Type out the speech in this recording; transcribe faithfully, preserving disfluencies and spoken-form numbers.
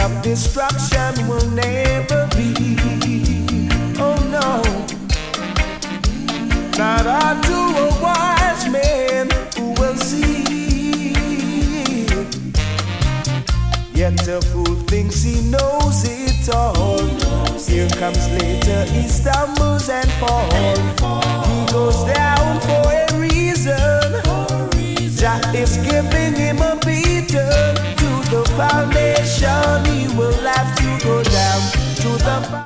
of destruction will never be. Oh no, not unto a wise man who will see. Yet a fool thinks he knows it all. Here comes later, he stumbles and falls. He goes down for a reason. Jah is giving him a beating. To the foundation, he will have to go down to the